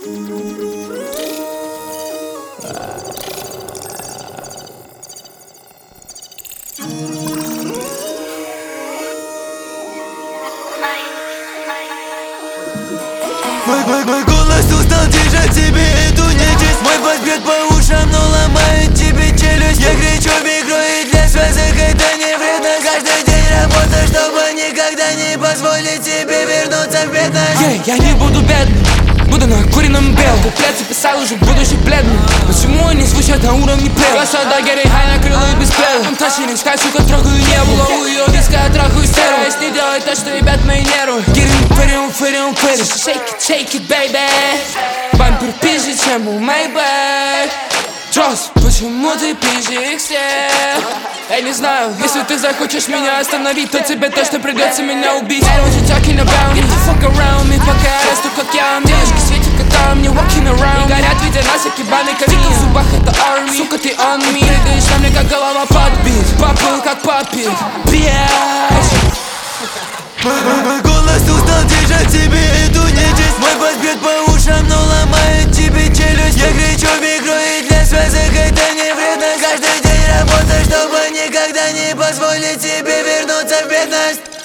Мой голос устал держать себе эту нечисть. Мой бас бьет по ушам, но ломает тебе челюсть. Я кричу в микро, и для связок это не вредно. Каждый день работа, чтобы никогда не позволить себе вернуться в бедность. Я не буду бедным, буду накуренным белым. Куплет записал уже, будучи бледным. Почему они звучат на уровне плева? Глаза до Герри Хай накрыло без плева. I'm touching it, скачу, как трогаю небо. Лову ее виска, трахаю стеру. Если делать то, что ебят мои нервы. Shake it, baby. Бампер пизже, чем у Maybach. Джос, почему ты пизже их всех? Я не знаю, если ты захочешь меня остановить, то тебе точно придется меня убить. I don't want you talking about me, get the fuck around me. Пока я расту, как я, девушки светят, когда мне walking around. И горят, видя нас, как ебаный камин. В зубах это army, сука, ты on me. Прыгаешь на мне, как голова подбит. Попыл, как папит, bitch. Мой голос устал держать себе эту нечисть. Мой бас бьет по ушам, но ломает тебе челюсть. Я кричу в микро, и для связок это не вредно. Каждый день работа, чтобы никогда не позволить себе вернуться в бедность.